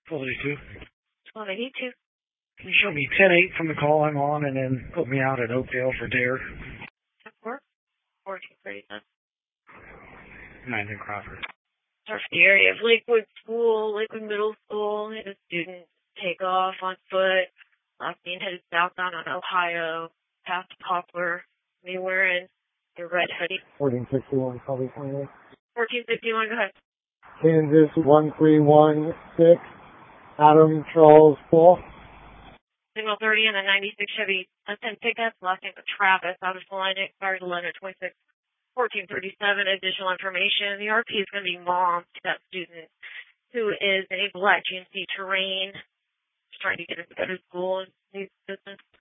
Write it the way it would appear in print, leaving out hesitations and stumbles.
1282. 1282. Can you show me 10-8 from the call I'm on and then put me out at Oakdale for DARE? 10-4. 1437. 9th and Crawford. Search the area of Lakewood School, Lakewood Middle School. Had a student take off on foot. Last seen headed southbound on Ohio, past Poplar. They were in the red hoodie. 1461, probably 28. 1451, go ahead. Kansas 1316, Adam Charles Paul. Signal 30 and a 96 Chevy 10 pickup. Last name of Travis, out of Salina, expired 11/26. 1437, additional information. The RP is going to be mom to that student who is in a black GMC Terrain, trying to get us to go to school and needs assistance.